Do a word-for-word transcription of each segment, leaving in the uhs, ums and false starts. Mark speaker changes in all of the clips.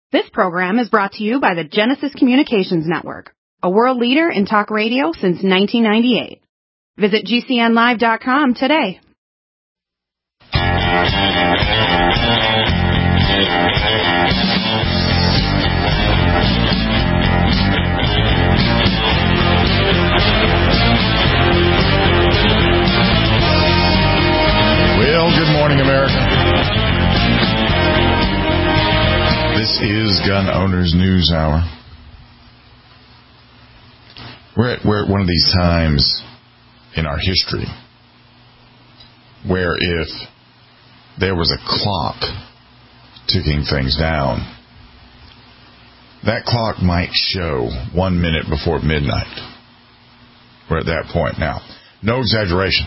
Speaker 1: This program is brought to you by the Genesis Communications Network, a world leader in talk radio since nineteen ninety-eight. Visit G C N live dot com today.
Speaker 2: Well, good morning, America. This is Gun Owners News Hour. We're at, we're at one of these times in our history where if there was a clock ticking things down, that clock might show one minute before midnight. We're at that point now. No exaggeration.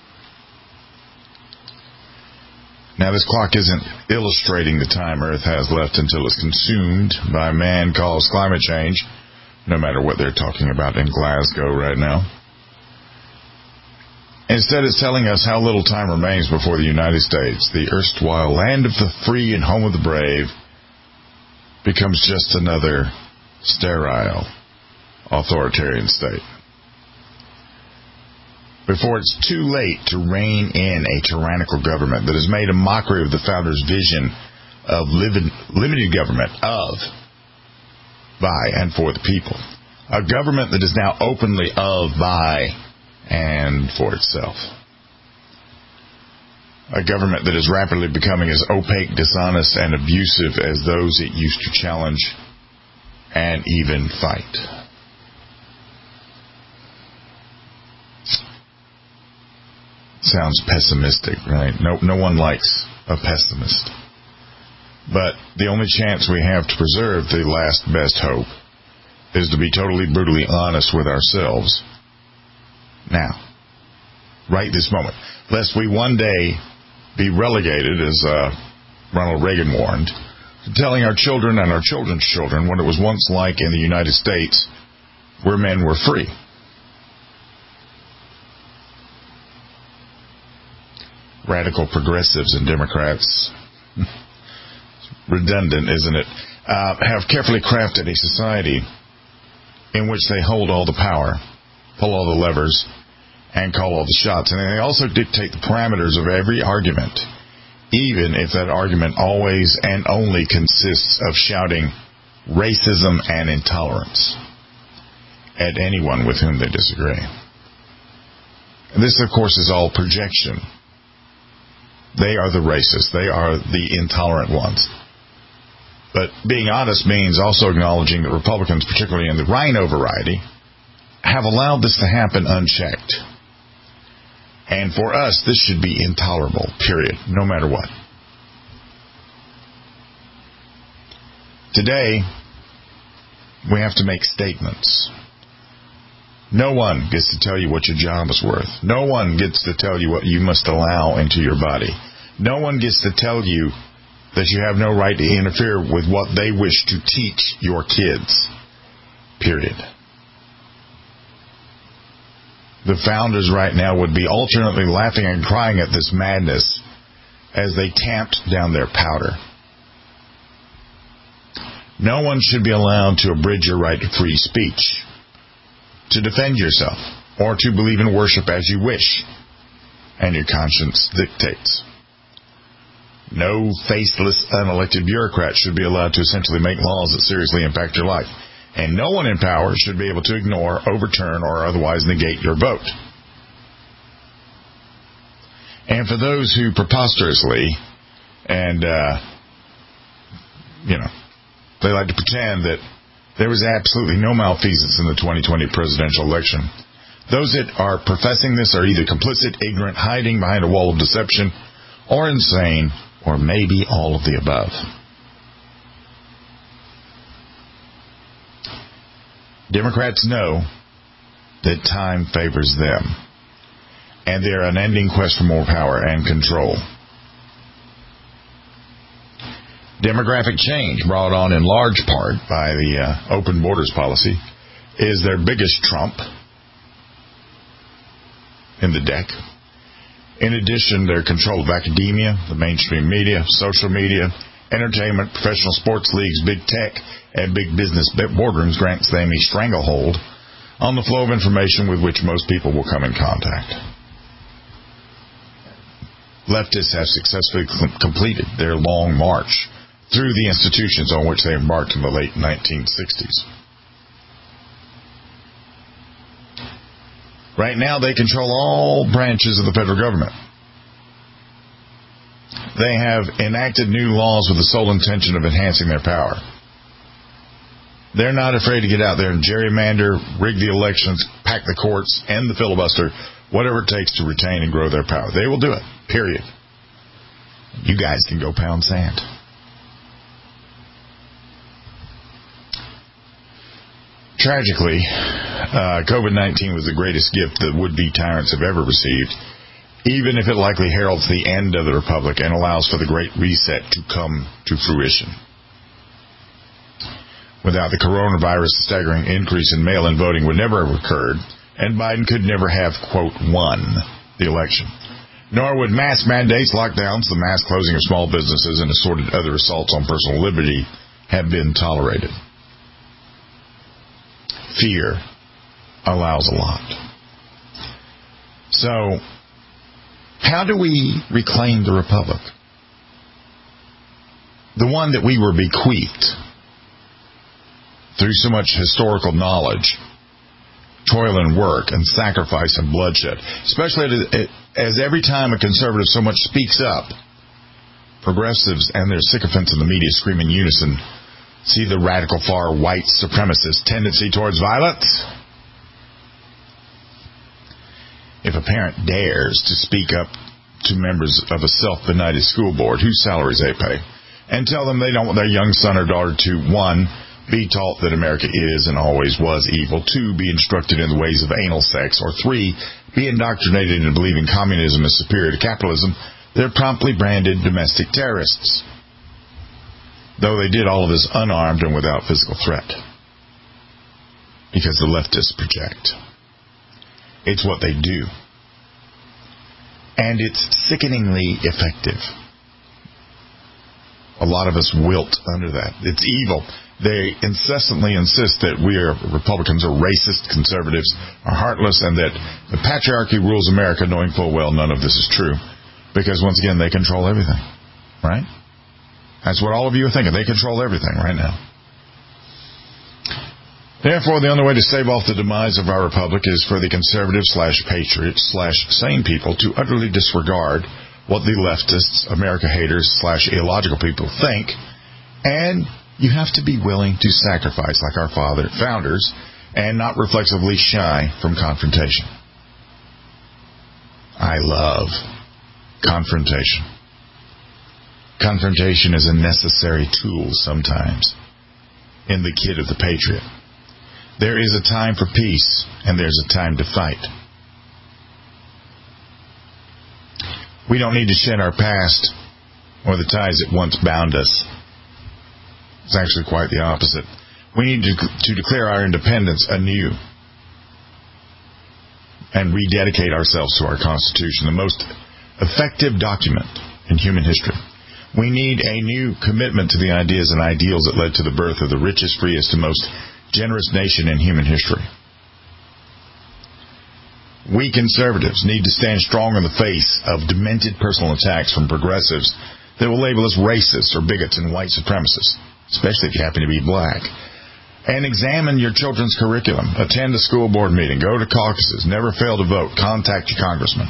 Speaker 2: Now, this clock isn't illustrating the time Earth has left until it's consumed by man-caused climate change, no matter what they're talking about in Glasgow right now. Instead, it's telling us how little time remains before the United States, the erstwhile land of the free and home of the brave, becomes just another sterile, authoritarian state. Before it's too late to rein in a tyrannical government that has made a mockery of the founders' vision of limited government of, by, and for the people. A government that is now openly of, by, and for itself. A government that is rapidly becoming as opaque, dishonest, and abusive as those it used to challenge and even fight. Sounds pessimistic, right? No, no one likes a pessimist. But the only chance we have to preserve the last best hope is to be totally, brutally honest with ourselves now, right this moment, lest we one day be relegated, as uh, Ronald Reagan warned, to telling our children and our children's children what it was once like in the United States where men were free. Radical progressives and Democrats, redundant, isn't it, uh, have carefully crafted a society in which they hold all the power, pull all the levers, and call all the shots. And they also dictate the parameters of every argument, even if that argument always and only consists of shouting racism and intolerance at anyone with whom they disagree. And this, of course, is all projection. They are the racists. They are the intolerant ones. But being honest means also acknowledging that Republicans, particularly in the Rhino variety, have allowed this to happen unchecked. And for us, this should be intolerable, period, no matter what. Today, we have to make statements. No one gets to tell you what your job is worth. No one gets to tell you what you must allow into your body. No one gets to tell you that you have no right to interfere with what they wish to teach your kids. Period. The founders right now would be alternately laughing and crying at this madness as they tamped down their powder. No one should be allowed to abridge your right to free speech, to defend yourself, or to believe in worship as you wish, and your conscience dictates. No faceless, unelected bureaucrat should be allowed to essentially make laws that seriously impact your life. And no one in power should be able to ignore, overturn, or otherwise negate your vote. And for those who preposterously and, uh, you know, they like to pretend that there was absolutely no malfeasance in the twenty twenty presidential election, those that are professing this are either complicit, ignorant, hiding behind a wall of deception, or insane, or maybe all of the above. Democrats know that time favors them, and their unending quest for more power and control. Demographic change, brought on in large part by the uh, open borders policy, is their biggest trump in the deck. In addition, their control of academia, the mainstream media, social media, entertainment, professional sports leagues, big tech, and big business boardrooms grants them a stranglehold on the flow of information with which most people will come in contact. Leftists have successfully completed their long march through the institutions on which they embarked in the late nineteen sixties. Right now, they control all branches of the federal government. They have enacted new laws with the sole intention of enhancing their power. They're not afraid to get out there and gerrymander, rig the elections, pack the courts, end the filibuster, whatever it takes to retain and grow their power. They will do it, period. You guys can go pound sand. Tragically, uh, COVID nineteen was the greatest gift that would-be tyrants have ever received, even if it likely heralds the end of the republic and allows for the Great Reset to come to fruition. Without the coronavirus, the staggering increase in mail-in voting would never have occurred, and Biden could never have, quote, won the election. Nor would mass mandates, lockdowns, the mass closing of small businesses, and assorted other assaults on personal liberty have been tolerated. Fear allows a lot. So, how do we reclaim the republic? The one that we were bequeathed through so much historical knowledge, toil and work, and sacrifice and bloodshed. Especially as every time a conservative so much speaks up, progressives and their sycophants in the media scream in unison, see the radical far white supremacist tendency towards violence. If a parent dares to speak up to members of a self-benighted school board whose salaries they pay and tell them they don't want their young son or daughter to, one, be taught that America is and always was evil, two, be instructed in the ways of anal sex, or three, be indoctrinated into believing communism is superior to capitalism, they're promptly branded domestic terrorists. Though they did all of this unarmed and without physical threat. Because the leftists project. It's what they do. And it's sickeningly effective. A lot of us wilt under that. It's evil. They incessantly insist that we are Republicans are racist, conservatives are heartless, and that the patriarchy rules America, knowing full well none of this is true. Because, once again, they control everything. Right? That's what all of you are thinking. They control everything right now. Therefore, the only way to stave off the demise of our republic is for the conservative slash patriot slash sane people to utterly disregard what the leftists, America haters slash illogical people think, and you have to be willing to sacrifice like our father founders and not reflexively shy from confrontation. I love confrontation. Confrontation is a necessary tool sometimes in the kit of the patriot. There is a time for peace, and there's a time to fight. We don't need to shed our past or the ties that once bound us. It's actually quite the opposite. We need to, to declare our independence anew and rededicate ourselves to our Constitution, the most effective document in human history. We need a new commitment to the ideas and ideals that led to the birth of the richest, freest, and most generous nation in human history. We conservatives need to stand strong in the face of demented personal attacks from progressives that will label us racists or bigots and white supremacists, especially if you happen to be black. And examine your children's curriculum. Attend a school board meeting. Go to caucuses. Never fail to vote. Contact your congressman.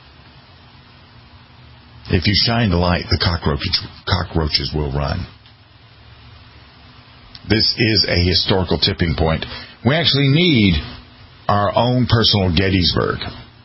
Speaker 2: If you shine the light, the cockroaches, cockroaches will run. This is a historical tipping point. We actually need our own personal Gettysburg.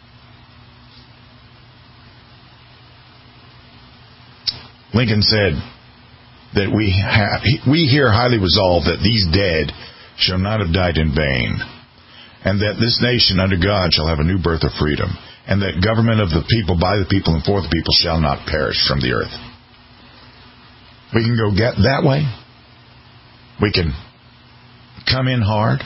Speaker 2: Lincoln said that we have, we here highly resolve that these dead shall not have died in vain, and that this nation under God shall have a new birth of freedom, and that government of the people, by the people, and for the people shall not perish from the earth. We can go get that way. We can come in hard,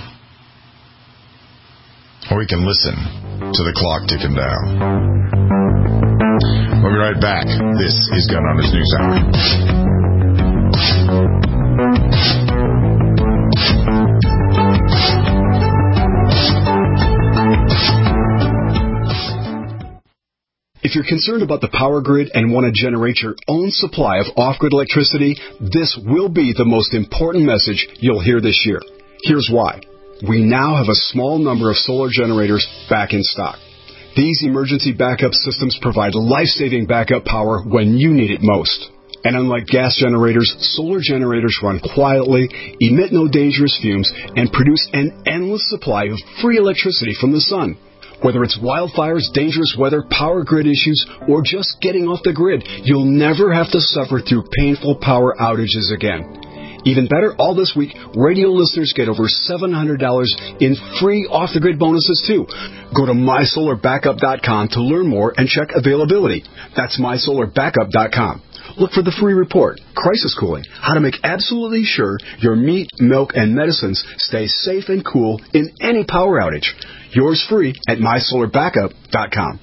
Speaker 2: or we can listen to the clock ticking down. We'll be right back. This is Gun Owners News Hour.
Speaker 3: If you're concerned about the power grid and want to generate your own supply of off-grid electricity, this will be the most important message you'll hear this year. Here's why. We now have a small number of solar generators back in stock. These emergency backup systems provide life-saving backup power when you need it most. And unlike gas generators, solar generators run quietly, emit no dangerous fumes, and produce an endless supply of free electricity from the sun. Whether it's wildfires, dangerous weather, power grid issues, or just getting off the grid, you'll never have to suffer through painful power outages again. Even better, all this week, radio listeners get over seven hundred dollars in free off-the-grid bonuses, too. Go to my solar backup dot com to learn more and check availability. That's my solar backup dot com. Look for the free report, Crisis Cooling, how to make absolutely sure your meat, milk, and medicines stay safe and cool in any power outage. Yours free at my solar backup dot com.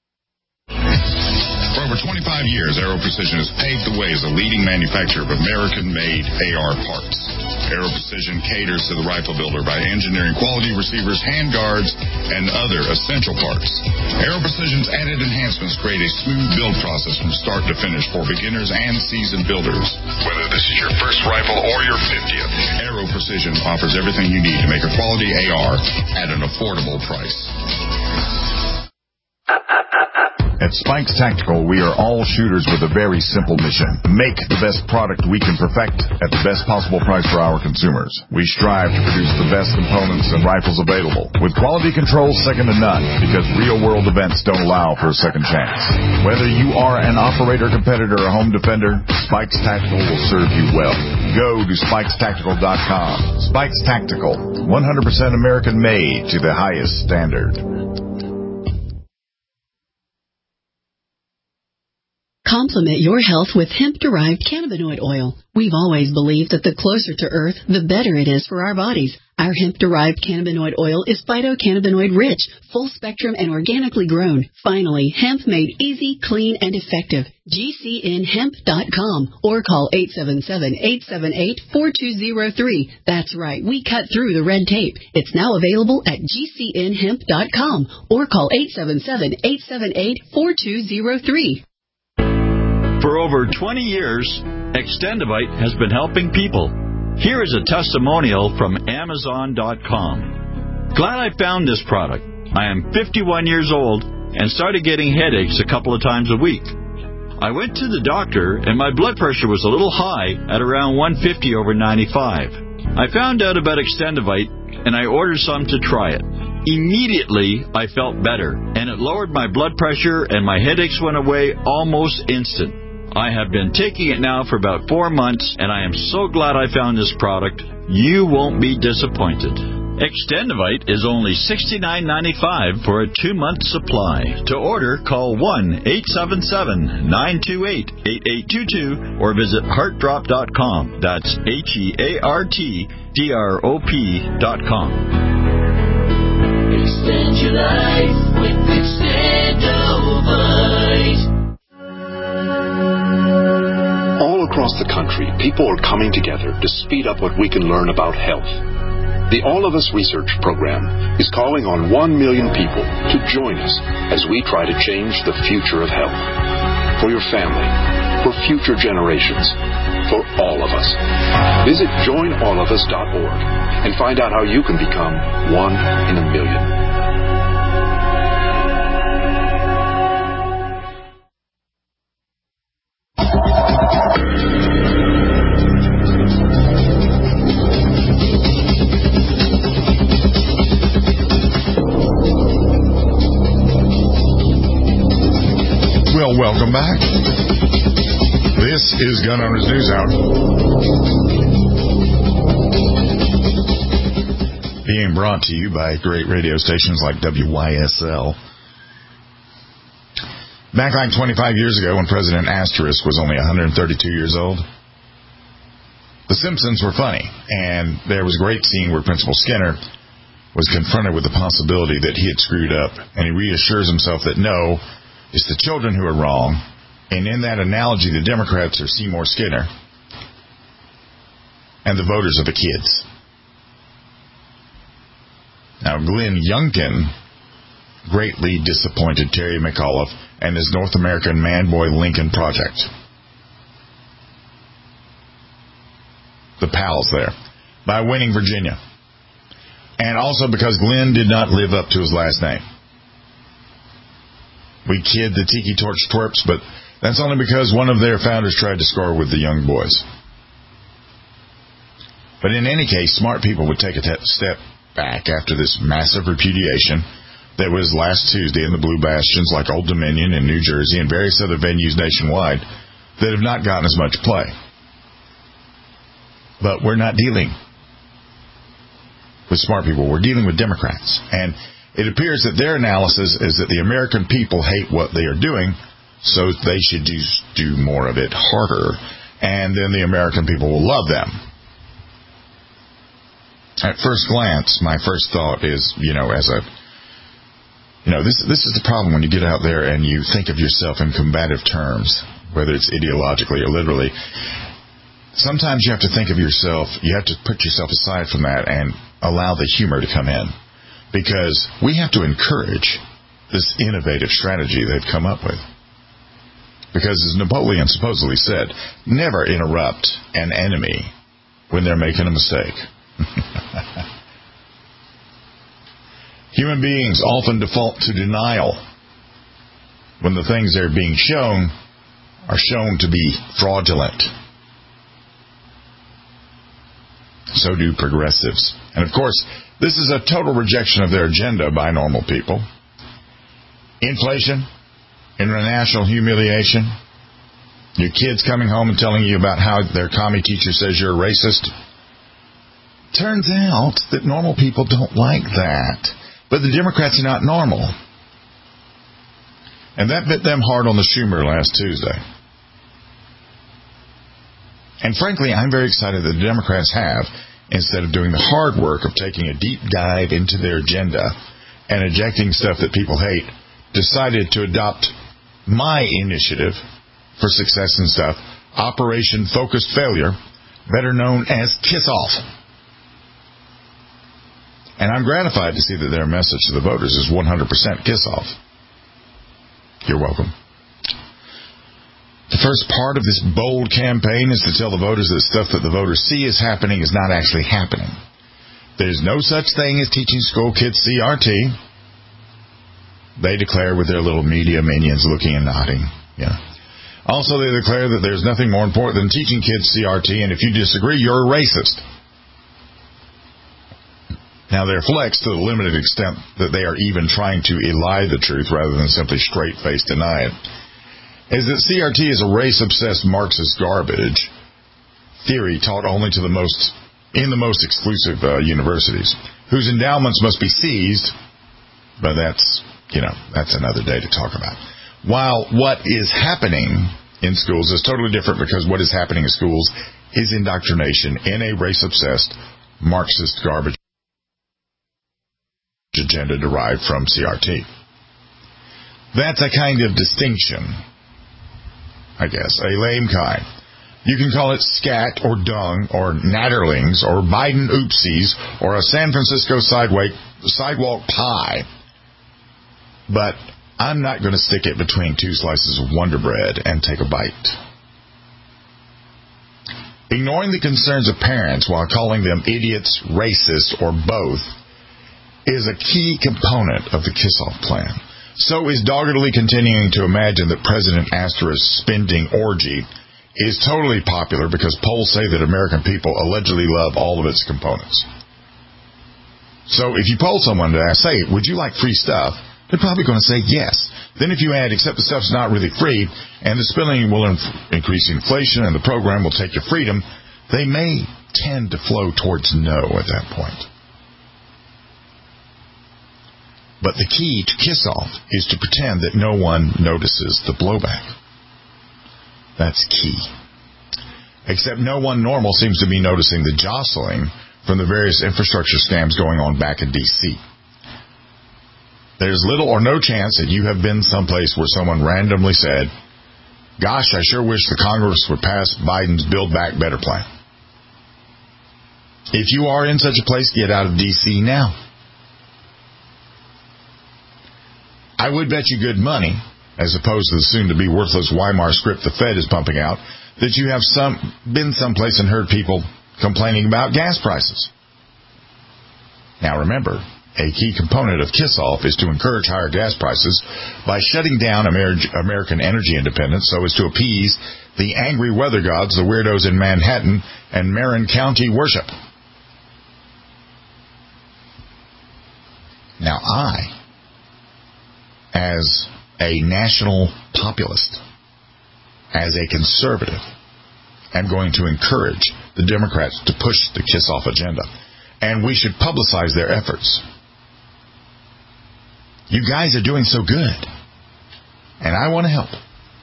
Speaker 2: For over twenty-five years, Aero Precision has paved the way as a leading manufacturer of American-made A R parts. Aero Precision caters to the rifle builder by engineering quality receivers, handguards, and other essential parts. Aero Precision's added enhancements create a smooth build process from start to finish for beginners and seasoned builders. Whether this is your first rifle or your fiftieth, Aero Precision offers everything you need to make a quality A R at an affordable price.
Speaker 4: At Spikes Tactical, we are all shooters with a very simple mission. Make the best product we can perfect at the best possible price for our consumers. We strive to produce the best components and rifles available, with quality control second to none, because real-world events don't allow for a second chance. Whether you are an operator, competitor, or home defender, Spikes Tactical will serve you well. Go to spikes tactical dot com. Spikes Tactical, one hundred percent American-made to the highest standard.
Speaker 5: Complement your health with hemp-derived cannabinoid oil. We've always believed that the closer to Earth, the better it is for our bodies. Our hemp-derived cannabinoid oil is phytocannabinoid-rich, full-spectrum, and organically grown. Finally, hemp made easy, clean, and effective. G C N hemp dot com or call eight seven seven, eight seven eight, four two zero three. That's right, we cut through the red tape. It's now available at G C N hemp dot com or call eight seven seven, eight seven eight, four two zero three.
Speaker 6: For over twenty years, Extendivite has been helping people. Here is a testimonial from Amazon dot com. Glad I found this product. I am fifty-one years old and started getting headaches a couple of times a week. I went to the doctor and my blood pressure was a little high at around one fifty over ninety-five. I found out about Extendivite and I ordered some to try it. Immediately, I felt better, and it lowered my blood pressure and my headaches went away almost instant. I have been taking it now for about four months, and I am so glad I found this product. You won't be disappointed. Extendivite is only sixty-nine ninety-five for a two-month supply. To order, call one eight seven seven, nine two eight, eight eight two two or visit heart drop dot com. That's H E A R T D R O P dot com.
Speaker 7: Extend your life with Extendivite.
Speaker 8: All across the country, people are coming together to speed up what we can learn about health. The All of Us Research Program is calling on one million people to join us as we try to change the future of health. For your family, for future generations, for all of us. Visit join all of us dot org and find out how you can become one in a million.
Speaker 2: Well, welcome back. This is Gun Owners News Hour. Being brought to you by great radio stations like W Y S L. Back like twenty-five years ago when President Asterisk was only one hundred thirty-two years old, The Simpsons were funny, and there was a great scene where Principal Skinner was confronted with the possibility that he had screwed up, and he reassures himself that no, it's the children who are wrong. And in that analogy, the Democrats are Seymour Skinner. and the voters are the kids. Now, Glenn Youngkin greatly disappointed Terry McAuliffe and his North American Man-Boy Lincoln Project. The pals there, by winning Virginia. And also because Glenn did not live up to his last name. We kid the Tiki Torch twerps, but that's only because one of their founders tried to score with the young boys. But in any case, smart people would take a te- step back after this massive repudiation that was last Tuesday in the Blue Bastions like Old Dominion in New Jersey and various other venues nationwide that have not gotten as much play. But we're not dealing with smart people. We're dealing with Democrats. And it appears that their analysis is that the American people hate what they are doing, so they should do, do more of it harder. And then the American people will love them. At first glance, my first thought is, you know, as a, you know, this this is the problem when you get out there and you think of yourself in combative terms, whether it's ideologically or literally. Sometimes you have to think of yourself, you have to put yourself aside from that and allow the humor to come in. Because we have to encourage this innovative strategy they've come up with. Because as Napoleon supposedly said, never interrupt an enemy when they're making a mistake. Human beings often default to denial when the things they're being shown are shown to be fraudulent. So do progressives. And of course, this is a total rejection of their agenda by normal people. Inflation, international humiliation, your kids coming home and telling you about how their commie teacher says you're a racist. Turns out that normal people don't like that. But the Democrats are not normal. And that bit them hard on the Schumer last Tuesday. And frankly, I'm very excited that the Democrats have, instead of doing the hard work of taking a deep dive into their agenda and ejecting stuff that people hate, decided to adopt my initiative for success and stuff, Operation Focused Failure, better known as Kiss Off. And I'm gratified to see that their message to the voters is one hundred percent kiss off. You're welcome. The first part of this bold campaign is to tell the voters that stuff that the voters see is happening is not actually happening. There's no such thing as teaching school kids C R T. They declare with their little media minions looking and nodding. Yeah. Also, they declare that there's nothing more important than teaching kids C R T, and if you disagree, you're a racist. Now, they're flexed to the limited extent that they are even trying to elie the truth rather than simply straight-faced deny it, is that C R T is a race-obsessed Marxist garbage theory taught only to the most in the most exclusive uh, universities, whose endowments must be seized, but that's, you know, that's another day to talk about. While what is happening in schools is totally different, because what is happening in schools is indoctrination in a race-obsessed Marxist garbage agenda derived from C R T. That's a kind of distinction, I guess, a lame kind. You can call it scat or dung or natterlings or Biden oopsies or a San Francisco sidewalk, sidewalk pie. But I'm not going to stick it between two slices of Wonder Bread and take a bite. Ignoring the concerns of parents while calling them idiots, racist, or both is a key component of the kiss-off plan. So is doggedly continuing to imagine that President Asterisk's spending orgy is totally popular because polls say that American people allegedly love all of its components. So if you poll someone to ask, say, would you like free stuff? They're probably going to say yes. Then if you add, except the stuff's not really free, and the spending will inf- increase inflation and the program will take your freedom, they may tend to flow towards no at that point. But the key to kiss off is to pretend that no one notices the blowback. That's key. Except no one normal seems to be noticing the jostling from the various infrastructure scams going on back in D C There's little or no chance that you have been someplace where someone randomly said, gosh, I sure wish the Congress would pass Biden's Build Back Better plan. If you are in such a place, get out of D C now. I would bet you good money, as opposed to the soon-to-be worthless Weimar script the Fed is pumping out, that you have some been someplace and heard people complaining about gas prices. Now remember, a key component of KISS-off is to encourage higher gas prices by shutting down Amer- American energy independence so as to appease the angry weather gods, the weirdos in Manhattan and Marin County worship. Now I, as a national populist, as a conservative, am going to encourage the Democrats to push the KISS-off agenda. And we should publicize their efforts. You guys are doing so good. And I want to help.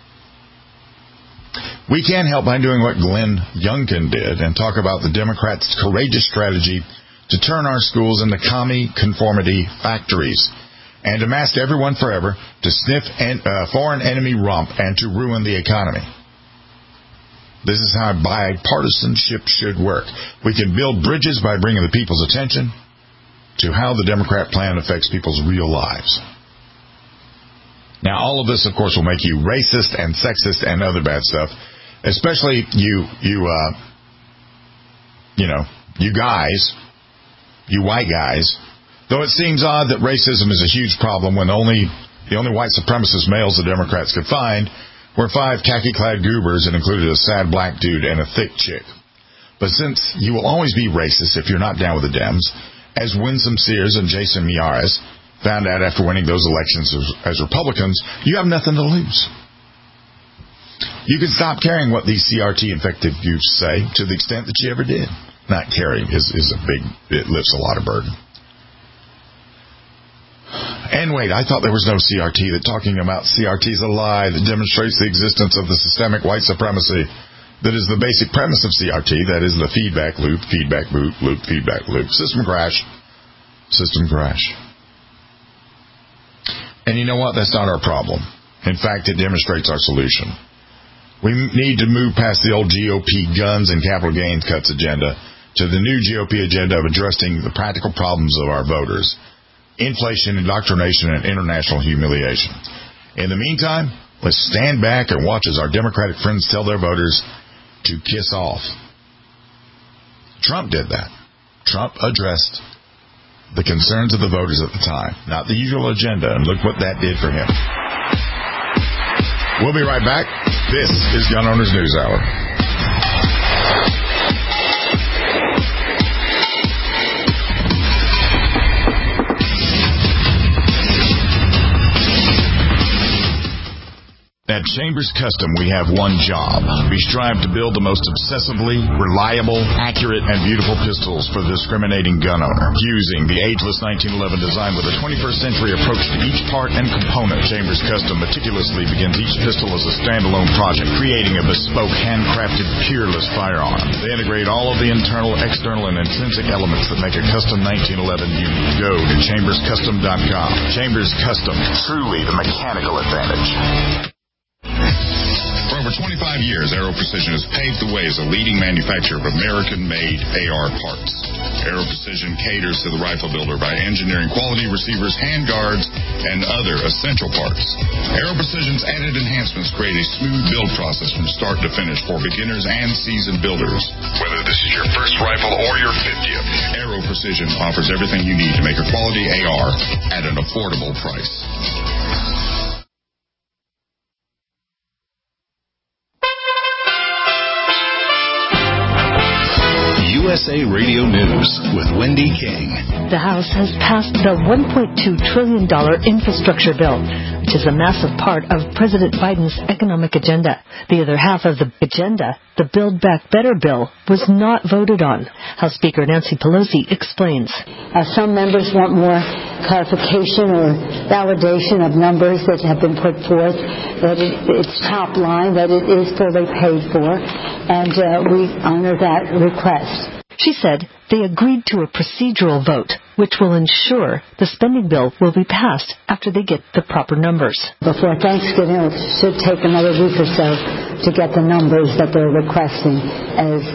Speaker 2: We can help by doing what Glenn Youngkin did and talk about the Democrats' courageous strategy to turn our schools into commie conformity factories and to mask everyone forever to sniff en- uh, foreign enemy rump and to ruin the economy. This is how bipartisanship should work. We can build bridges by bringing the people's attention to how the Democrat plan affects people's real lives. Now, all of this, of course, will make you racist and sexist and other bad stuff, especially you, you, uh, you know, you guys, you white guys. Though it seems odd that racism is a huge problem when only the only white supremacist males the Democrats could find were five khaki-clad goobers and included a sad black dude and a thick chick. But since you will always be racist if you're not down with the Dems, as Winsome Sears and Jason Miyares found out after winning those elections as, as Republicans, you have nothing to lose. You can stop caring what these C R T-infected youths say to the extent that you ever did. Not caring is, is a big, it lifts a lot of burden. And wait, I thought there was no C R T, that talking about C R T is a lie that demonstrates the existence of the systemic white supremacy that is the basic premise of C R T, that is the feedback loop, feedback loop, loop, feedback loop, system crash, system crash. And you know what? That's not our problem. In fact, it demonstrates our solution. We need to move past the old G O P guns and capital gains cuts agenda to the new G O P agenda of addressing the practical problems of our voters. Inflation, indoctrination, and international humiliation. In the meantime, let's stand back and watch as our Democratic friends tell their voters to kiss off. Trump did that. Trump addressed the concerns of the voters at the time, not the usual agenda, and look what that did for him. We'll be right back. This is Gun Owners News Hour. At Chambers Custom, we have one job. We strive to build the most obsessively reliable, accurate, and beautiful pistols for the discriminating gun owner. Using the ageless nineteen eleven design with a twenty-first century approach to each part and component, Chambers Custom meticulously begins each pistol as a standalone project, creating a bespoke, handcrafted, peerless firearm. They integrate all of the internal, external, and intrinsic elements that make a custom nineteen eleven unique. Go to chambers custom dot com. Chambers Custom, truly the mechanical advantage.
Speaker 4: For over twenty-five years, Aero Precision has paved the way as a leading manufacturer of American-made A R parts. Aero Precision caters to the rifle builder by engineering quality receivers, handguards, and other essential parts. Aero Precision's added enhancements create a smooth build process from start to finish for beginners and seasoned builders. Whether this is your first rifle or your fiftieth, Aero Precision offers everything you need to make a quality A R at an affordable price.
Speaker 9: U S A Radio News with Wendy King.
Speaker 10: The House has passed the one point two trillion dollars infrastructure bill, which is a massive part of President Biden's economic agenda. The other half of the agenda, the Build Back Better bill, was not voted on. House Speaker Nancy Pelosi explains.
Speaker 11: Uh, some members want more clarification or validation of numbers that have been put forth, that it, it's top line, that it is fully paid for, and uh, we honor that request.
Speaker 10: She said they agreed to a procedural vote, which will ensure the spending bill will be passed after they get the proper numbers.
Speaker 11: Before Thanksgiving, it should take another week or so to get the numbers that they're requesting as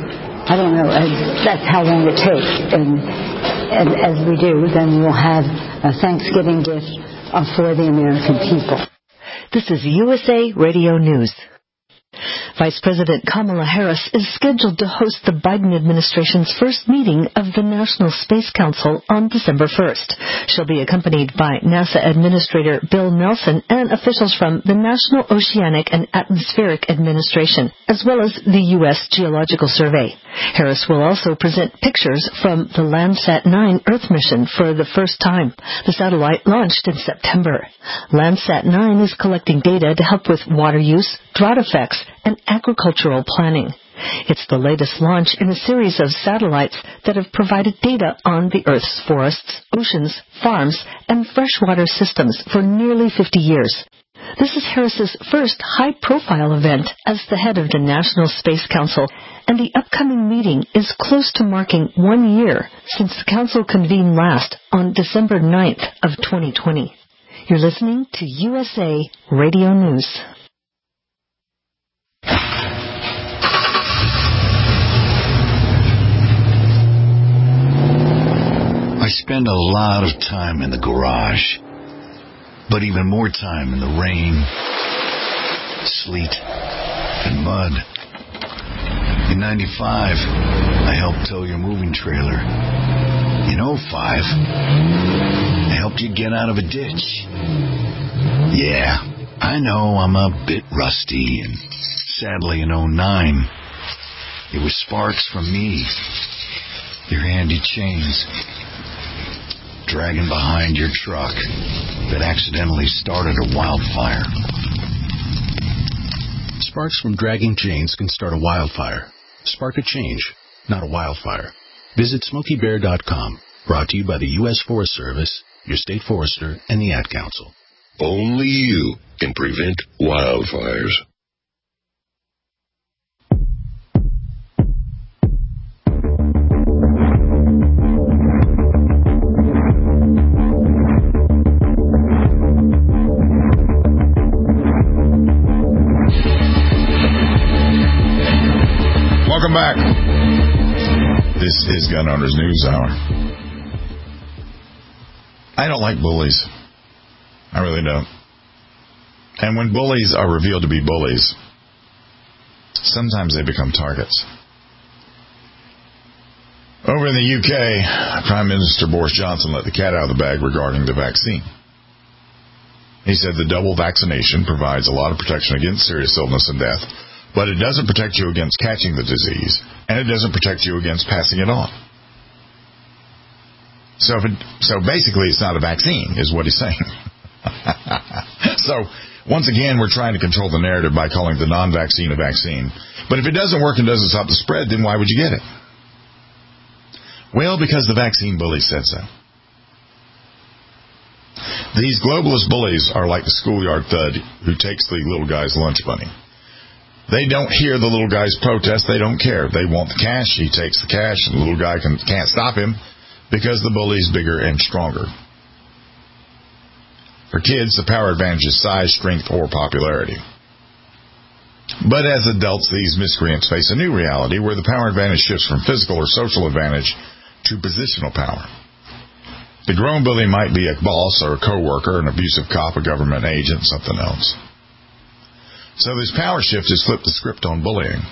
Speaker 11: I don't know, as, that's how long it takes. And, and as we do, then we'll have a Thanksgiving gift uh, for the American people.
Speaker 10: This is U S A Radio News. Vice President Kamala Harris is scheduled to host the Biden administration's first meeting of the National Space Council on December first. She'll be accompanied by NASA Administrator Bill Nelson and officials from the National Oceanic and Atmospheric Administration, as well as the U S Geological Survey. Harris will also present pictures from the Landsat nine Earth mission for the first time. The satellite launched in September. Landsat nine is collecting data to help with water use, drought effects, and agricultural planning. It's the latest launch in a series of satellites that have provided data on the Earth's forests, oceans, farms, and freshwater systems for nearly fifty years. This is Harris's first high-profile event as the head of the National Space Council, and the upcoming meeting is close to marking one year since the Council convened last on December ninth of twenty twenty. You're listening to U S A Radio News.
Speaker 9: I spend a lot of time in the garage, but even more time in the rain, sleet, and mud. In ninety-five, I helped tow your moving trailer. In oh five, I helped you get out of a ditch. Yeah, I know I'm a bit rusty, and sadly in oh nine, it was sparks from me, your handy chains, dragging behind your truck that accidentally started a wildfire.
Speaker 12: Sparks from dragging chains can start a wildfire. Spark a change, not a wildfire. Visit Smokey Bear dot com. Brought to you by the U S Forest Service, your state forester, and the Ad Council.
Speaker 13: Only you can prevent wildfires.
Speaker 2: Welcome back. This is Gun Owners News Hour. I don't like bullies. I really don't. And when bullies are revealed to be bullies, sometimes they become targets. Over in the U K, Prime Minister Boris Johnson let the cat out of the bag regarding the vaccine. He said the double vaccination provides a lot of protection against serious illness and death, but it doesn't protect you against catching the disease, and it doesn't protect you against passing it on. So, if it, so basically, it's not a vaccine, is what he's saying. So, once again, we're trying to control the narrative by calling the non-vaccine a vaccine. But if it doesn't work and doesn't stop the spread, then why would you get it? Well, because the vaccine bully said so. These globalist bullies are like the schoolyard thud who takes the little guy's lunch money. They don't hear the little guy's protest. They don't care. They want the cash. He takes the cash, and the little guy can, can't stop him because the bully's bigger and stronger. For kids, the power advantage is size, strength, or popularity. But as adults, these miscreants face a new reality where the power advantage shifts from physical or social advantage to positional power. The grown bully might be a boss or a coworker, an abusive cop, a government agent, something else. So this power shift has flipped the script on bullying.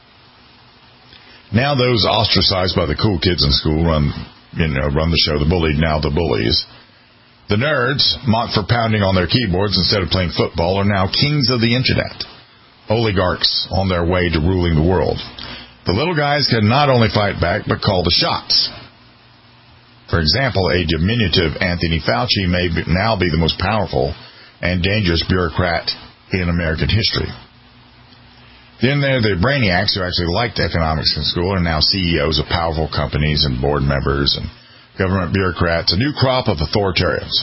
Speaker 2: Now those ostracized by the cool kids in school run, you know, run the show, the bullied, now the bullies. The nerds, mocked for pounding on their keyboards instead of playing football, are now kings of the internet, oligarchs on their way to ruling the world. The little guys can not only fight back, but call the shots. For example, a diminutive Anthony Fauci may be, now be the most powerful and dangerous bureaucrat in American history. Then there are the brainiacs who actually liked economics in school and now C E Os of powerful companies and board members and government bureaucrats, a new crop of authoritarians.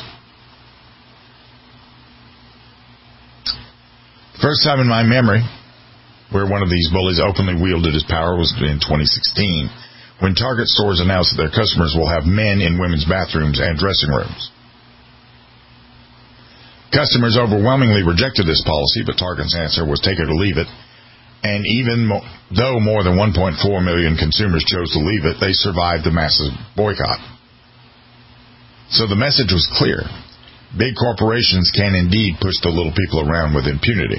Speaker 2: The first time in my memory where one of these bullies openly wielded his power was in twenty sixteen, when Target stores announced that their customers will have men in women's bathrooms and dressing rooms. Customers overwhelmingly rejected this policy, but Target's answer was take it or leave it, And even mo- though more than one point four million consumers chose to leave it, they survived the massive boycott. So the message was clear. Big corporations can indeed push the little people around with impunity.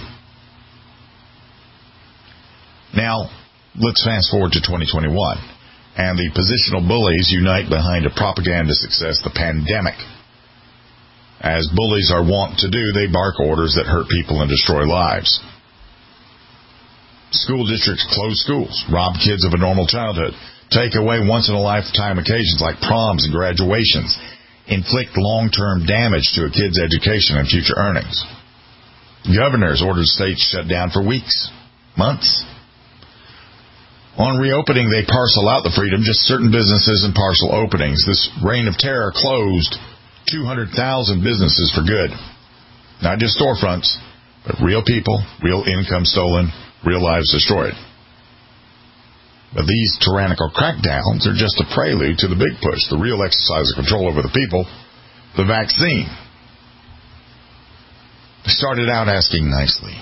Speaker 2: Now, let's fast forward to twenty twenty-one, and the positional bullies unite behind a propaganda success, the pandemic. As bullies are wont to do, they bark orders that hurt people and destroy lives. School districts close schools, rob kids of a normal childhood, take away once-in-a-lifetime occasions like proms and graduations, inflict long-term damage to a kid's education and future earnings. Governors ordered states shut down for weeks, months. On reopening, they parcel out the freedom, just certain businesses and partial openings. This reign of terror closed two hundred thousand businesses for good. Not just storefronts, but real people, real income stolen, real lives destroyed. But these tyrannical crackdowns are just a prelude to the big push, the real exercise of control over the people, the vaccine. They started out asking nicely.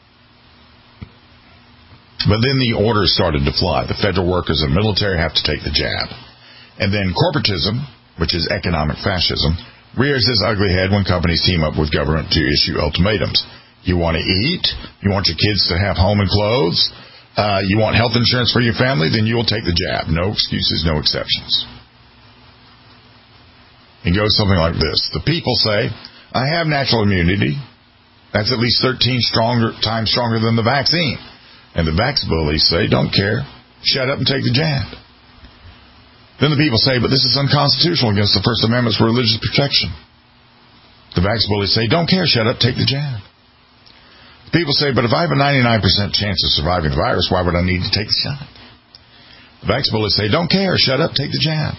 Speaker 2: But then the orders started to fly. The federal workers and military have to take the jab. And then corporatism, which is economic fascism, rears its ugly head when companies team up with government to issue ultimatums. You want to eat? You want your kids to have home and clothes? Uh, you want health insurance for your family? Then you will take the jab. No excuses, no exceptions. It goes something like this. The people say, I have natural immunity. That's at least thirteen stronger, times stronger than the vaccine. And the vax bullies say, don't care, shut up and take the jab. Then the people say, but this is unconstitutional against the First Amendment for religious protection. The vax bullies say, don't care, shut up, take the jab. The people say, but if I have a ninety-nine percent chance of surviving the virus, why would I need to take the shot? The vax bullies say, don't care, shut up, take the jab.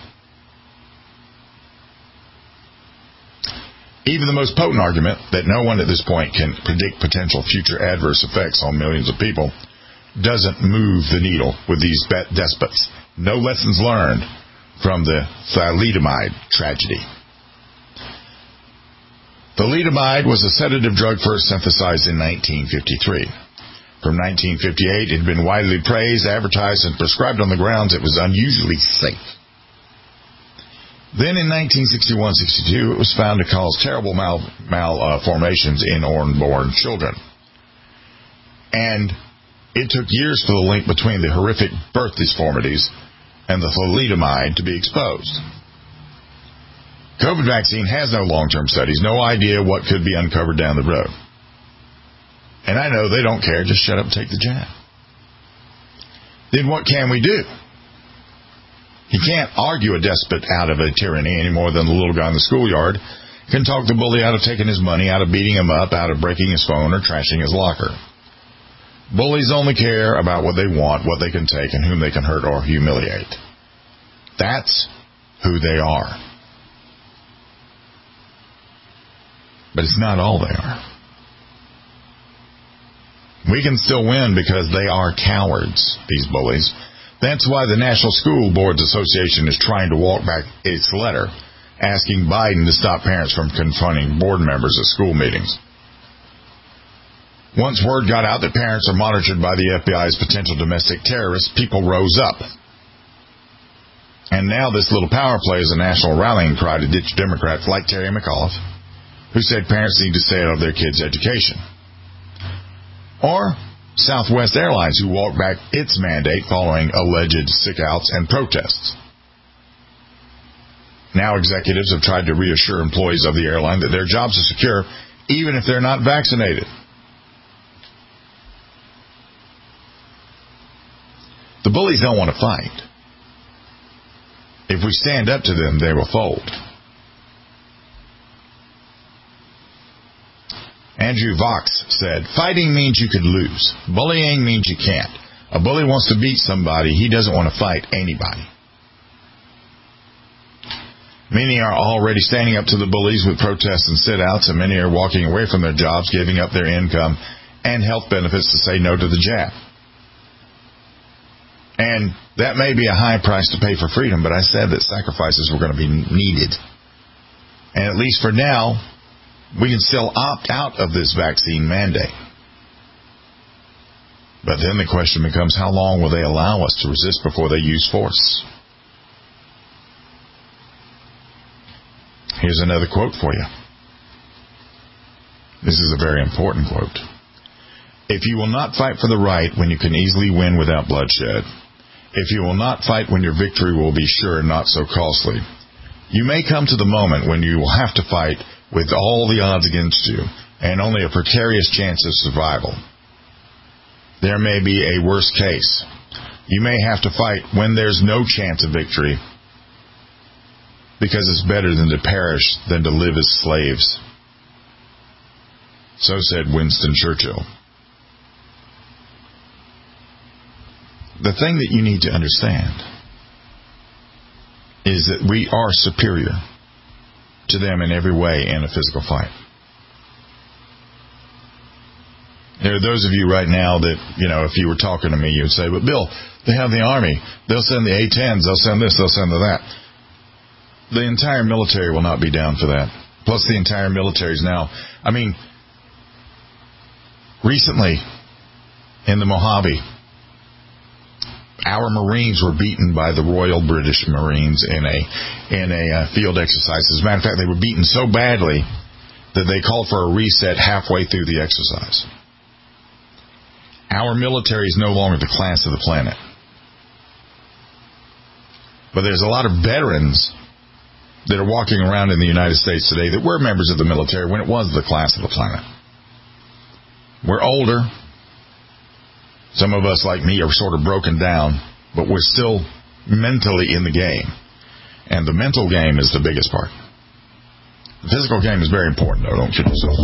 Speaker 2: Even the most potent argument that no one at this point can predict potential future adverse effects on millions of people doesn't move the needle with these despots. No lessons learned from the thalidomide tragedy. Thalidomide was a sedative drug first synthesized in nineteen fifty-three. From nineteen fifty-eight, it had been widely praised, advertised, and prescribed on the grounds it was unusually safe. Then in nineteen sixty-one sixty-two, it was found to cause terrible mal, malformations in unborn children. And it took years for the link between the horrific birth deformities and the thalidomide to be exposed. COVID vaccine has no long-term studies, no idea what could be uncovered down the road. And I know they don't care, just shut up and take the jab. Then what can we do? You can't argue a despot out of a tyranny any more than the little guy in the schoolyard can talk the bully out of taking his money, out of beating him up, out of breaking his phone or trashing his locker. Bullies only care about what they want, what they can take, and whom they can hurt or humiliate. That's who they are. But it's not all they are. We can still win because they are cowards, these bullies. That's why the National School Boards Association is trying to walk back its letter, asking Biden to stop parents from confronting board members at school meetings. Once word got out that parents are monitored by the F B I as potential domestic terrorists, people rose up. And now this little power play is a national rallying cry to ditch Democrats like Terry McAuliffe, who said parents need to stay out of their kids' education. Or Southwest Airlines, who walked back its mandate following alleged sick-outs and protests. Now executives have tried to reassure employees of the airline that their jobs are secure even if they're not vaccinated. The bullies don't want to fight. If we stand up to them, they will fold. Andrew Vox said, fighting means you could lose. Bullying means you can't. A bully wants to beat somebody. He doesn't want to fight anybody. Many are already standing up to the bullies with protests and sit-outs, and many are walking away from their jobs, giving up their income and health benefits to say no to the jab. And that may be a high price to pay for freedom, but I said that sacrifices were going to be needed. And at least for now, we can still opt out of this vaccine mandate. But then the question becomes, how long will they allow us to resist before they use force? Here's another quote for you. This is a very important quote. If you will not fight for the right when you can easily win without bloodshed, if you will not fight when your victory will be sure and not so costly, you may come to the moment when you will have to fight with all the odds against you and only a precarious chance of survival. There may be a worse case. You may have to fight when there's no chance of victory, because it's better than to perish than to live as slaves. So said Winston Churchill. The thing that you need to understand is that we are superior to them in every way in a physical fight. There are those of you right now that, you know, if you were talking to me, you would say, but Bill, they have the Army. They'll send the A tens. They'll send this. They'll send that. The entire military will not be down for that. Plus the entire military is now, I mean, recently in the Mojave, our Marines were beaten by the Royal British Marines in a in a uh, field exercise. As a matter of fact, they were beaten so badly that they called for a reset halfway through the exercise. Our military is no longer the class of the planet. But there's a lot of veterans that are walking around in the United States today that were members of the military when it was the class of the planet. We're older. Some of us, like me, are sort of broken down, but we're still mentally in the game. And the mental game is the biggest part. The physical game is very important, though. Don't kid yourself.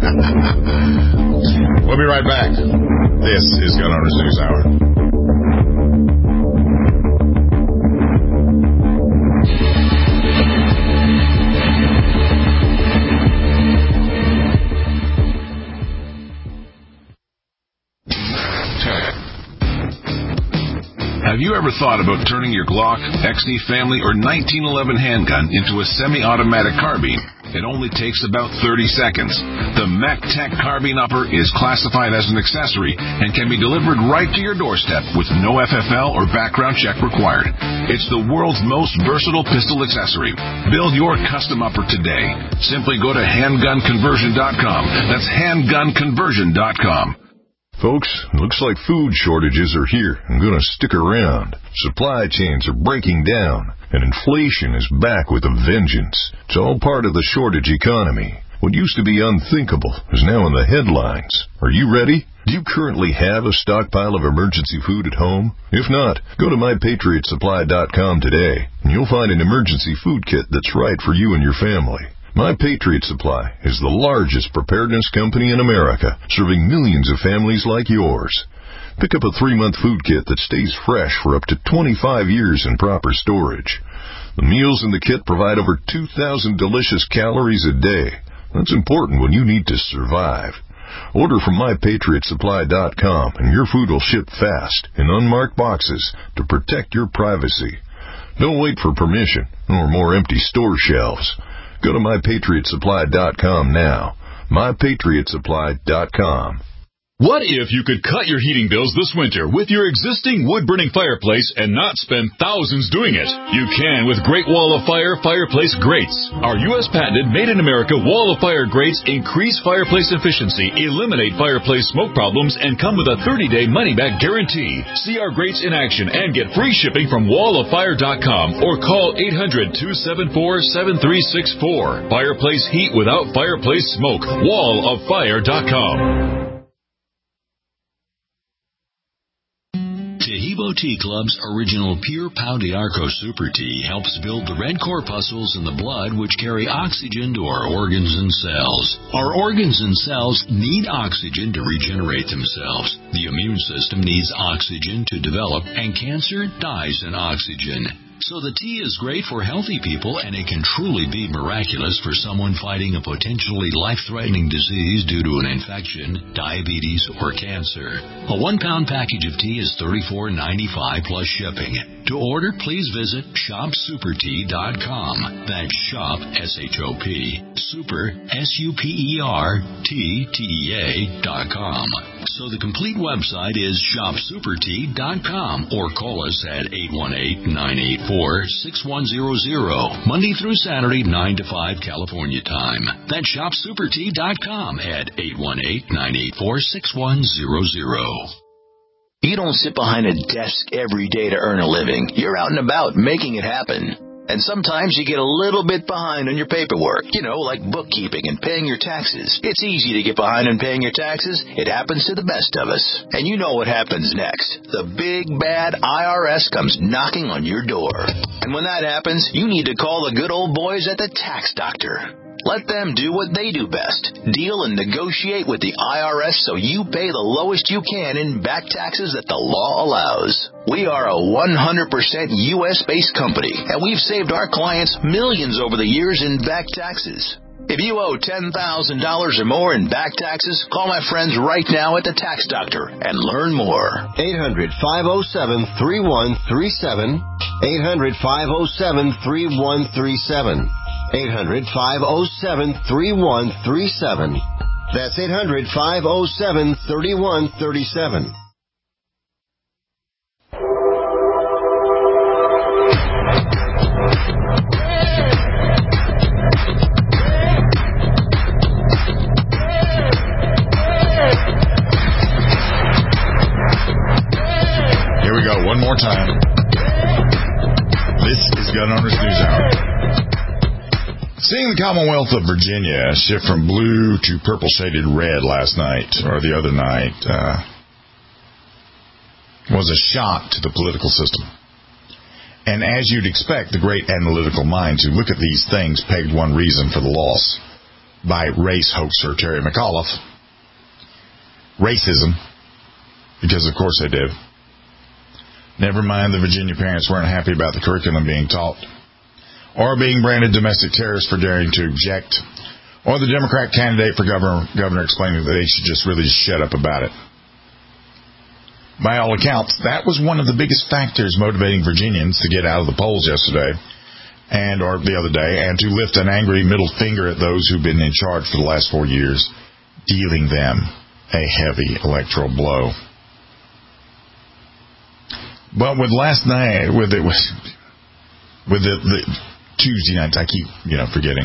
Speaker 2: We'll be right back. This is Gun Owners News Hour.
Speaker 14: Have you ever thought about turning your Glock, X D Family, or nineteen eleven handgun into a semi-automatic carbine? It only takes about thirty seconds. The MacTech Carbine Upper is classified as an accessory and can be delivered right to your doorstep with no F F L or background check required. It's the world's most versatile pistol accessory. Build your custom upper today. Simply go to handgun conversion dot com. That's handgun conversion dot com.
Speaker 15: Folks, looks like food shortages are here and going to stick around. Supply chains are breaking down, and inflation is back with a vengeance. It's all part of the shortage economy. What used to be unthinkable is now in the headlines. Are you ready? Do you currently have a stockpile of emergency food at home? If not, go to my patriot supply dot com today, and you'll find an emergency food kit that's right for you and your family. My Patriot Supply is the largest preparedness company in America, serving millions of families like yours. Pick up a three-month food kit that stays fresh for up to twenty-five years in proper storage. The meals in the kit provide over two thousand delicious calories a day. That's important when you need to survive. Order from my patriot supply dot com and your food will ship fast in unmarked boxes to protect your privacy. Don't wait for permission or more empty store shelves. Go to my patriot supply dot com now. my patriot supply dot com.
Speaker 16: What if you could cut your heating bills this winter with your existing wood-burning fireplace and not spend thousands doing it? You can with Great Wall of Fire Fireplace Grates. Our U S patented made-in-America Wall of Fire grates increase fireplace efficiency, eliminate fireplace smoke problems, and come with a thirty-day money-back guarantee. See our grates in action and get free shipping from wall of fire dot com or call eight hundred, two seven four, seven three six four. Fireplace heat without fireplace smoke. wall of fire dot com.
Speaker 17: Tahibo Tea Club's original Pure Pau de Arco Super Tea helps build the red corpuscles in the blood which carry oxygen to our organs and cells. Our organs and cells need oxygen to regenerate themselves. The immune system needs oxygen to develop, and cancer dies in oxygen. So the tea is great for healthy people, and it can truly be miraculous for someone fighting a potentially life-threatening disease due to an infection, diabetes, or cancer. A one-pound package of tea is thirty-four ninety-five plus shipping. To order, please visit shop super tea dot com. That's shop, S H O P, super, S U P E R, T, T E A, dot com. So the complete website is shop super tea dot com, or call us at eight one eight, nine eight four, six one zero zero, Monday through Saturday, nine to five California time. That's shop super tea dot com at eight one eight, nine eight four, six one zero zero.
Speaker 18: You don't sit behind a desk every day to earn a living. You're out and about making it happen. And sometimes you get a little bit behind on your paperwork, you know, like bookkeeping and paying your taxes. It's easy to get behind on paying your taxes. It happens to the best of us. And you know what happens next. The big, bad I R S comes knocking on your door. And when that happens, you need to call the good old boys at the Tax Doctor. Let them do what they do best. Deal and negotiate with the I R S so you pay the lowest you can in back taxes that the law allows. We are a one hundred percent U S-based company, and we've saved our clients millions over the years in back taxes. If you owe ten thousand dollars or more in back taxes, call my friends right now at the Tax Doctor and learn more.
Speaker 19: eight hundred, five oh seven, three one three seven. eight hundred, five oh seven, three one three seven. eight hundred, five oh seven, three one three seven. That's eight hundred, five oh seven, three one three seven.
Speaker 2: Here we go, one more time. This is Gun Owners News Hour. Seeing the Commonwealth of Virginia shift from blue to purple shaded red last night, or the other night, uh, was a shock to the political system. And as you'd expect, the great analytical minds who look at these things pegged one reason for the loss by race hoaxer Terry McAuliffe. Racism, because of course they did. Never mind, the Virginia parents weren't happy about the curriculum being taught, or being branded domestic terrorists for daring to object, or the Democrat candidate for governor, governor explaining that they should just really just shut up about it. By all accounts, that was one of the biggest factors motivating Virginians to get out of the polls yesterday, and or the other day, and to lift an angry middle finger at those who've been in charge for the last four years, dealing them a heavy electoral blow. But with last night, with it, with the, the Tuesday nights, I keep, you know, forgetting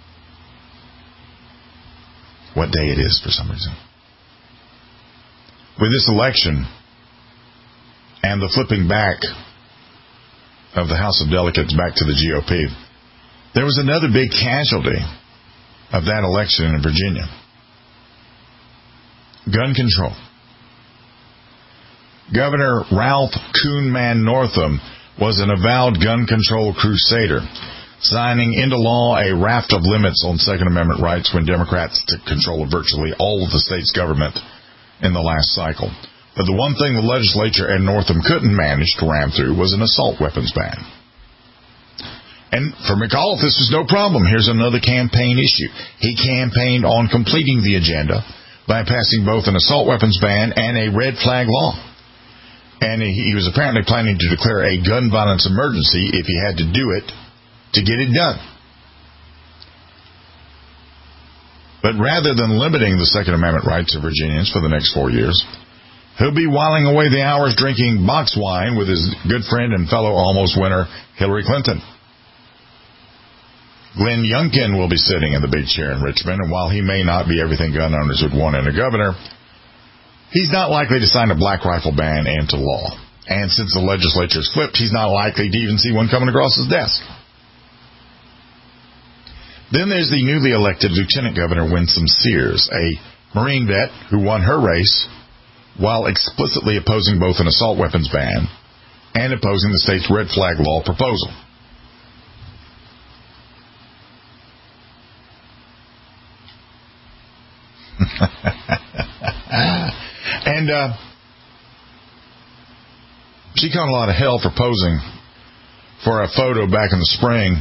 Speaker 2: what day it is for some reason. With this election and the flipping back of the House of Delegates back to the G O P, there was another big casualty of that election in Virginia. Gun control. Governor Ralph Coonman Northam was an avowed gun control crusader, signing into law a raft of limits on Second Amendment rights when Democrats took control of virtually all of the state's government in the last cycle. But the one thing the legislature and Northam couldn't manage to ram through was an assault weapons ban. And for McAuliffe, this was no problem. Here's another campaign issue. He campaigned on completing the agenda by passing both an assault weapons ban and a red flag law. And he was apparently planning to declare a gun violence emergency if he had to do it to get it done. But rather than limiting the Second Amendment rights of Virginians for the next four years, he'll be whiling away the hours drinking box wine with his good friend and fellow almost winner Hillary Clinton. Glenn Youngkin will be sitting in the big chair in Richmond, and while he may not be everything gun owners would want in a governor, he's not likely to sign a black rifle ban into law. And since the legislature's flipped, he's not likely to even see one coming across his desk. Then there's the newly elected Lieutenant Governor Winsome Sears, a Marine vet who won her race while explicitly opposing both an assault weapons ban and opposing the state's red flag law proposal. And uh, she caught a lot of hell for posing for a photo back in the spring.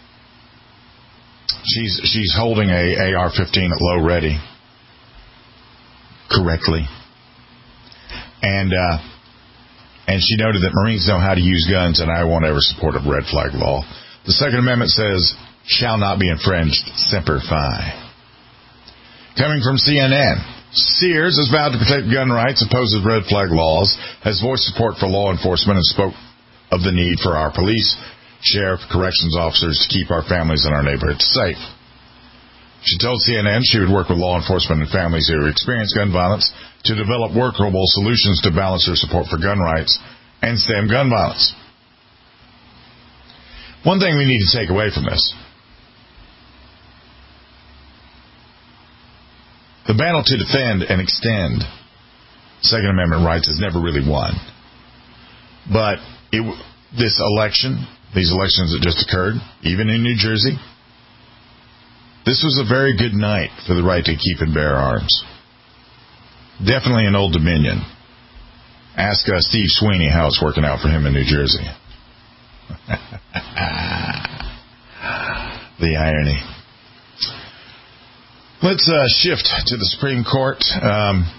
Speaker 2: She's she's holding a A R fifteen at low ready correctly, and uh, and she noted that Marines know how to use guns, and I won't ever support a red flag law. The Second Amendment says, "Shall not be infringed." Semper Fi. Coming from C N N, Sears has vowed to protect gun rights, opposes red flag laws, has voiced support for law enforcement, and spoke of the need for our police, sheriff, corrections officers to keep our families and our neighborhoods safe. She told C N N she would work with law enforcement and families who experience gun violence to develop workable solutions to balance their support for gun rights and stem gun violence. One thing we need to take away from this: the battle to defend and extend Second Amendment rights has never really won. But it, this election, these elections that just occurred, even in New Jersey, this was a very good night for the right to keep and bear arms. Definitely in Old Dominion. Ask uh, Steve Sweeney how it's working out for him in New Jersey. The irony. Let's uh, shift to the Supreme Court. Um,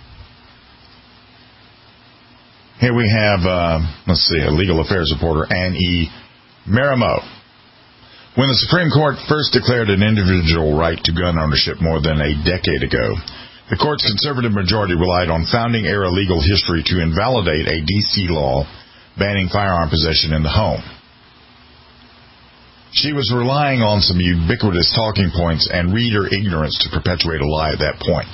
Speaker 2: here we have, uh, let's see, a legal affairs reporter, Anne E. Marimo. When the Supreme Court first declared an individual right to gun ownership more than a decade ago, the court's conservative majority relied on founding-era legal history to invalidate a D C law banning firearm possession in the home. She was relying on some ubiquitous talking points and reader ignorance to perpetuate a lie at that point.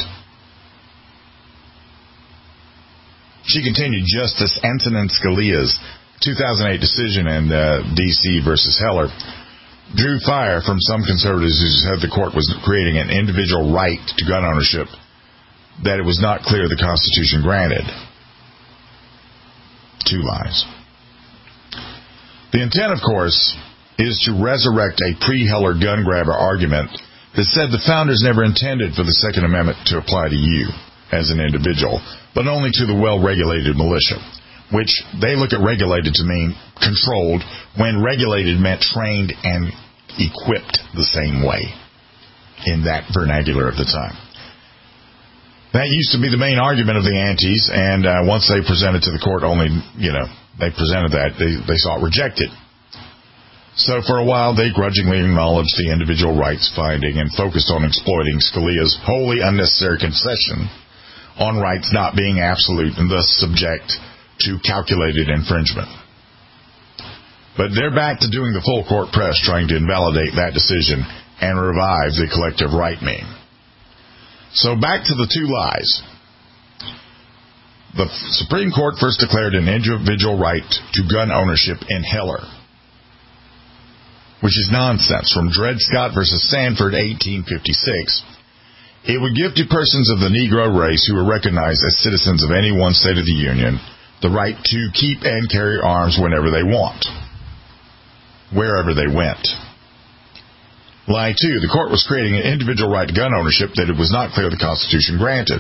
Speaker 2: She continued, Justice Antonin Scalia's two thousand eight decision in uh, D C versus Heller drew fire from some conservatives who said the court was creating an individual right to gun ownership that it was not clear the Constitution granted. Two lies. The intent, of course, is to resurrect a pre-Heller gun grabber argument that said the founders never intended for the Second Amendment to apply to you as an individual, but only to the well-regulated militia, which they look at regulated to mean controlled, when regulated meant trained and equipped the same way in that vernacular of the time. That used to be the main argument of the antis, and uh, once they presented to the court, only, you know, they presented that, they, they saw it rejected. So for a while, they grudgingly acknowledged the individual rights finding and focused on exploiting Scalia's wholly unnecessary concession on rights not being absolute and thus subject to calculated infringement. But they're back to doing the full court press, trying to invalidate that decision and revive the collective right meme. So back to the two lies. The Supreme Court first declared an individual right to gun ownership in Heller, which is nonsense, from Dred Scott versus Sanford, eighteen fifty-six. It would give to persons of the Negro race who are recognized as citizens of any one state of the Union the right to keep and carry arms whenever they want, wherever they went. Lie two, the court was creating an individual right to gun ownership that it was not clear the Constitution granted.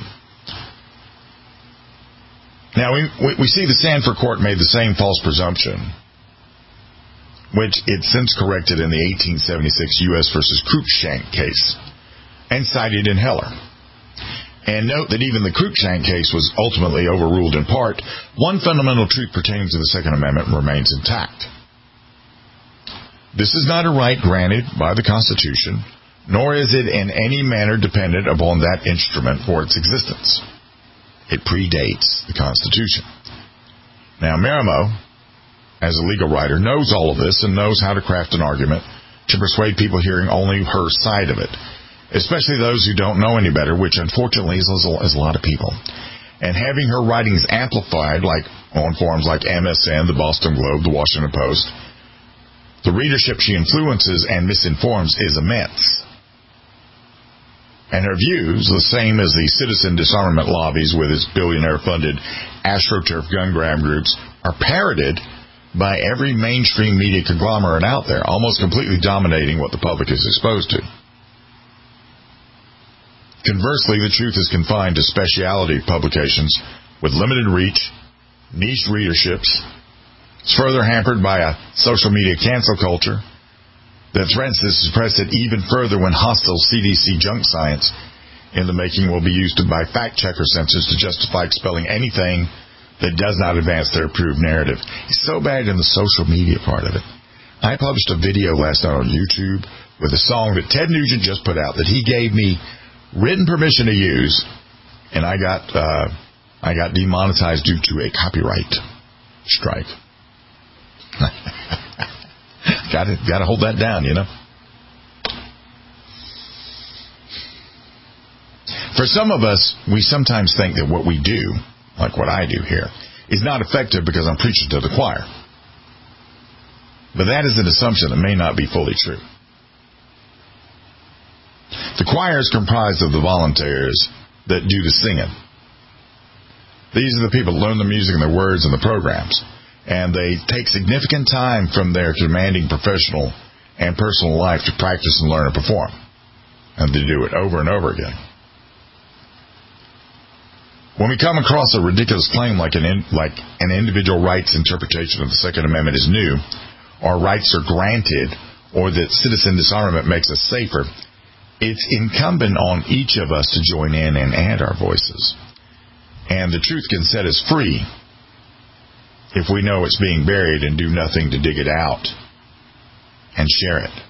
Speaker 2: Now, we, we see the Sanford court made the same false presumption, which it since corrected in the eighteen seventy-six U S versus Cruikshank case, and cited in Heller. And note that even the Cruikshank case was ultimately overruled in part. One fundamental truth pertaining to the Second Amendment remains intact. This is not a right granted by the Constitution, nor is it in any manner dependent upon that instrument for its existence. It predates the Constitution. Now, Marimo, as a legal writer, knows all of this and knows how to craft an argument to persuade people hearing only her side of it, especially those who don't know any better, which unfortunately is a lot of people. And having her writings amplified, like on forums like M S N, the Boston Globe, the Washington Post, the readership she influences and misinforms is immense. And her views, the same as the citizen disarmament lobbies with its billionaire-funded AstroTurf gun grab groups, are parroted by every mainstream media conglomerate out there, almost completely dominating what the public is exposed to. Conversely, the truth is confined to specialty publications with limited reach, niche readerships, It's further hampered by a social media cancel culture that threatens to suppress it even further when hostile C D C junk science in the making will be used by fact-checker censors to justify expelling anything that does not advance their approved narrative. It's so bad in the social media part of it. I published a video last night on YouTube with a song that Ted Nugent just put out that he gave me written permission to use, and I got uh, I got demonetized due to a copyright strike. got to got to hold that down, you know. For some of us, we sometimes think that what we do, like what I do here, is not effective because I'm preaching to the choir. But that is an assumption that may not be fully true. The choir is comprised of the volunteers that do the singing. These are the people that learn the music and the words and the programs. And they take significant time from their demanding professional and personal life to practice and learn and perform. And they do it over and over again. When we come across a ridiculous claim like an in, like an individual rights interpretation of the Second Amendment is new, or rights are granted, or that citizen disarmament makes us safer, it's incumbent on each of us to join in and add our voices. And the truth can set us free if we know it's being buried and do nothing to dig it out and share it.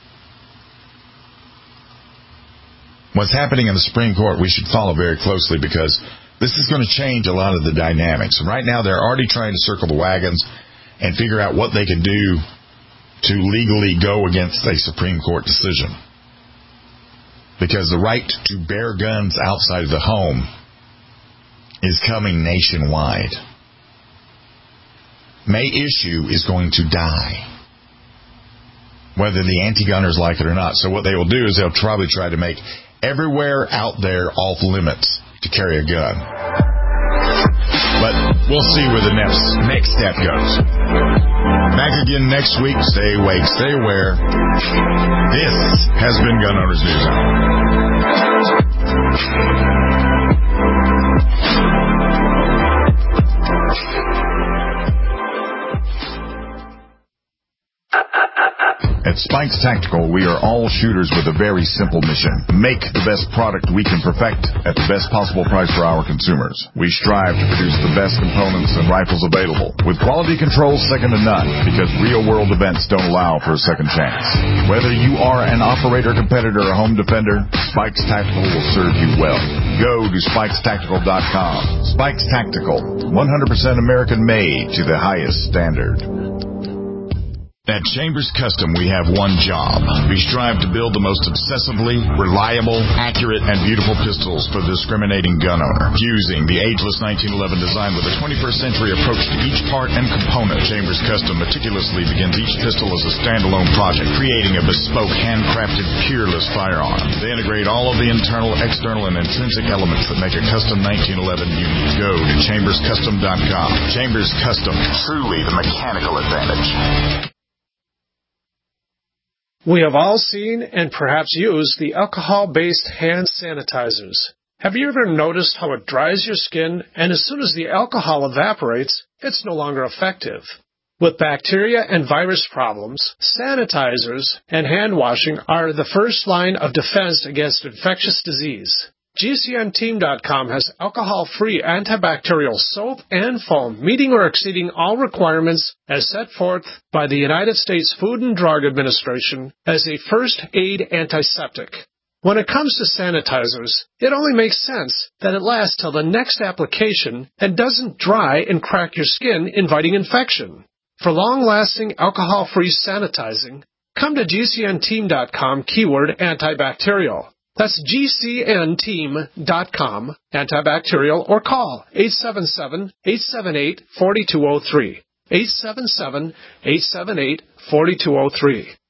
Speaker 2: What's happening in the Supreme Court we should follow very closely, because this is going to change a lot of the dynamics. And right now they're already trying to circle the wagons and figure out what they can do to legally go against a Supreme Court decision. Because the right to bear guns outside of the home is coming nationwide. May issue is going to die, whether the anti-gunners like it or not. So what they will do is they'll probably try to make everywhere out there off limits to carry a gun. But we'll see where the next next step goes. Back again next week. Stay awake, stay aware. This has been Gun Owners News
Speaker 4: At Spikes Tactical, we are all shooters with a very simple mission. Make the best product we can perfect at the best possible price for our consumers. We strive to produce the best components and rifles available, with quality control second to none, because real-world events don't allow for a second chance. Whether you are an operator, competitor, or home defender, Spikes Tactical will serve you well. Go to spikes tactical dot com. Spikes Tactical, one hundred percent American-made to the highest standard. At Chambers Custom, we have one job. We strive to build the most obsessively reliable, accurate, and beautiful pistols for the discriminating gun owner. Fusing the ageless nineteen eleven design with a twenty-first century approach to each part and component, Chambers Custom meticulously begins each pistol as a standalone project, creating a bespoke, handcrafted, peerless firearm. They integrate all of the internal, external, and intrinsic elements that make a custom nineteen eleven unique. Go to chambers custom dot com. Chambers Custom, truly the mechanical advantage.
Speaker 20: We have all seen and perhaps used the alcohol-based hand sanitizers. Have you ever noticed how it dries your skin, and as soon as the alcohol evaporates, it's no longer effective? With bacteria and virus problems, sanitizers and hand washing are the first line of defense against infectious disease. G C N team dot com has alcohol-free antibacterial soap and foam, meeting or exceeding all requirements as set forth by the United States Food and Drug Administration as a first-aid antiseptic. When it comes to sanitizers, it only makes sense that it lasts till the next application and doesn't dry and crack your skin, inviting infection. For long-lasting alcohol-free sanitizing, come to G C N team dot com keyword antibacterial. That's G C N team dot com, antibacterial, or call eight seven seven, eight seven eight, four two zero three, eight seven seven, eight seven eight, four two zero three.